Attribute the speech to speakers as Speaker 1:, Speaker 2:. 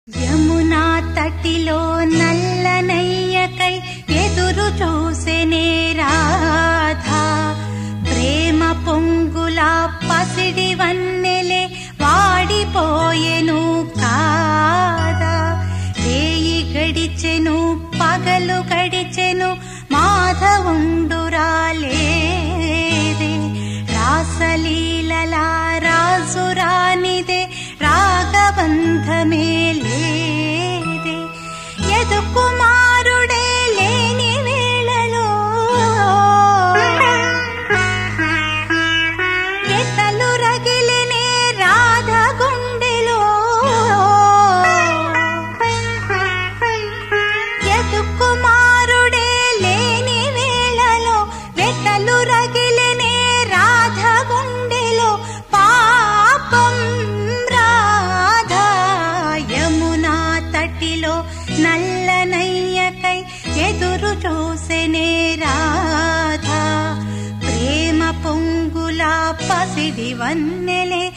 Speaker 1: యమునా తటిలో నల్లనయ్యకై ఎదురు చూసెనే రాధా, ప్రేమ పొంగుల పసిడి వన్నెలే వాడిపోయెను కాదా. రేయి గడిచెను పగలు గడిచెను మాధవుండురాలేదే, రాసలీలల రాజురానిదే రాగబంధమే లేదే. యదుకుమారుడే లేని వేళలో ఎతలు రగిలినే రాధ గుండెలో. యదుకుమారుడే లేని వేళలో వెతలు రగిలినే రాధ గుండెలో. పాపం రాధా యమునా తటిలో నల్లనయ్యకై ఎదురు చూసెనే రాధా, ప్రేమ పొంగుల పసిడి వన్నెలే